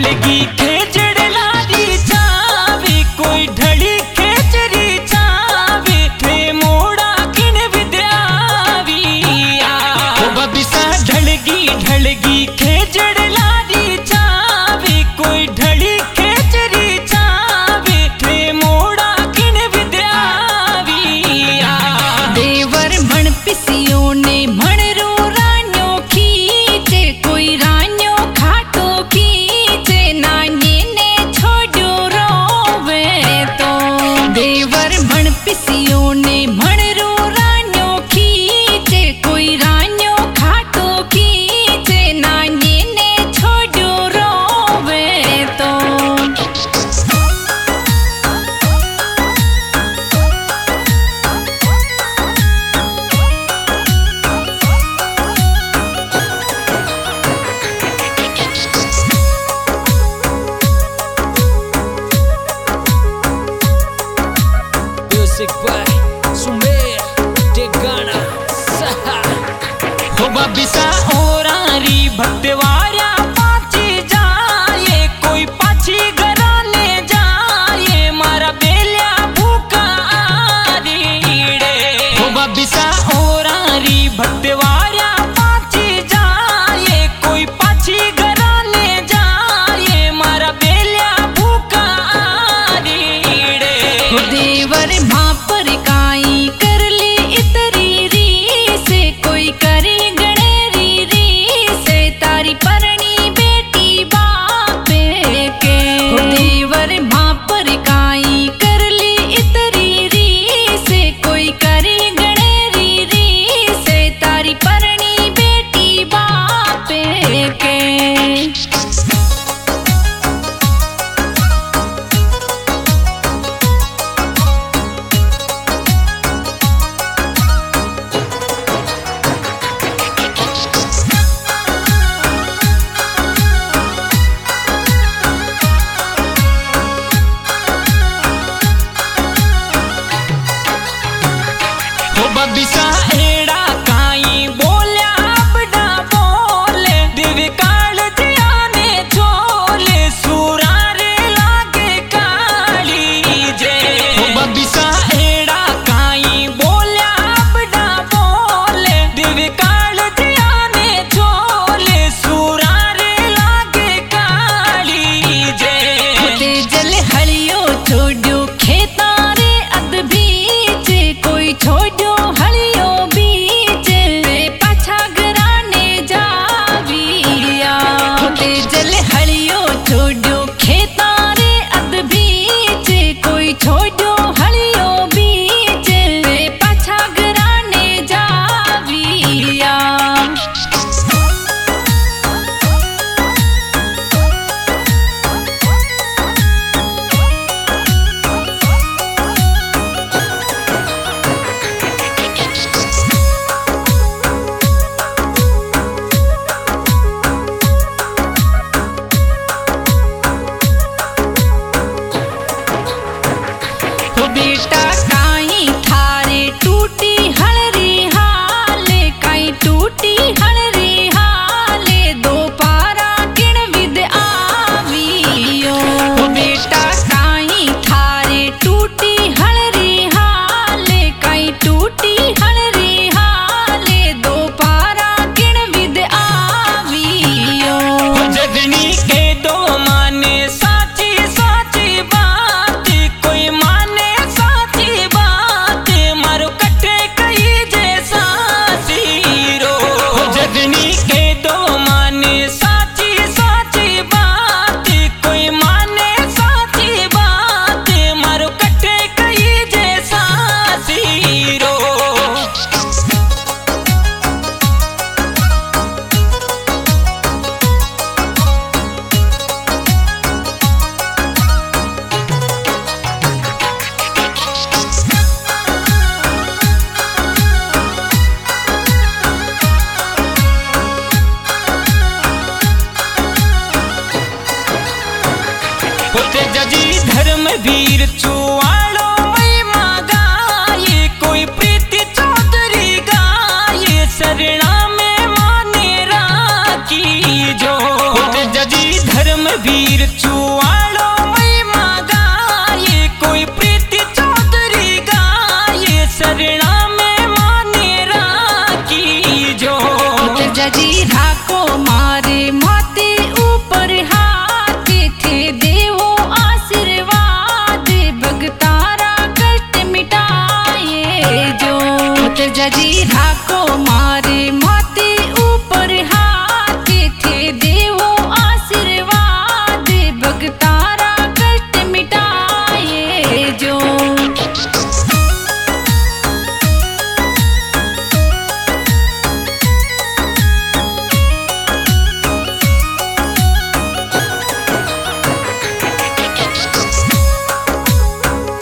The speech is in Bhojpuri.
ढलगी खेचड़ लारी चावे कोई ढली खेचरी चावे थे मोड़ा किन विद्याविया बबिसा ढलगी खेचड़ लारी चावे कोई ढली खेचरी चावे थे मोड़ा किन विद्याविया देवर मण पिसियों ने मण रो रान्यो खींचे कोई रान्यो खाटो खींचे नानी ने छोड़ो रोवे तो देवर मण पिसियों ने मण रो रान्यो खींचे कोई रान्यो खाटो खींचे नानी ने छोड़ो रोवे तो Music by Sumer de Ghana हो बबिसा ओरारी भक्तवारा पाची जाए कोई पाची घराने जाए मारा बेलिया भूखा आरीड़े हो बबिसा ओरारी भक्तवारा पाची जाए कोई पाची घराने जाए मारा बेलिया भूखा आरीड़े देवर माँ पर काई कर ली इतरी री से कोई करे गणेरी री से तारी परणी बेटी बाप के देवर माँ पर काई कर ली इतरी री से कोई करे गणेरी री से तारी परणी बेटी बाप के हो बबिसा एड़ा काई बोल्या बड़ा बोले दिव्य काल जियाने छोले सुरारे लागे काली जे हो बबिसा एड़ा काई बोल्या बड़ा बोले दिव्य काल जियाने छोले सुरारे लागे काली जे ते जल हलियो छोड़ो खेतारे अद बीच कोई छोड़ो हलियो बीच वे पाछा घराने जाविया ते जल हलियो छोड़ो खेतारे अद बीच कोई छोड़ो हलियो बीच वे पाछा घराने जाविया हो बेटा काई थारे टूटी हलरी हाले काई टूटी हलरी हाले दो पारा किण विद आवियो हो बेटा काई थारे टूटी हलरी हाले काई टूटी हलरी हाले दो पारा किण विद आवियो हो जगनी के दो माने साची साची बात कोई माने साची बात मारो कटे कई जैसा सीरो हो जगनी के दो माने साची साची बात कोई माने साची बात मारो कटे कई जैसा सीरो होते जजी धर्म वीर चुवाड़ो मई मागाए कोई प्रीति चौधरी गाये शरणा में माने राखी जो होते जजी धर्म वीर चुआ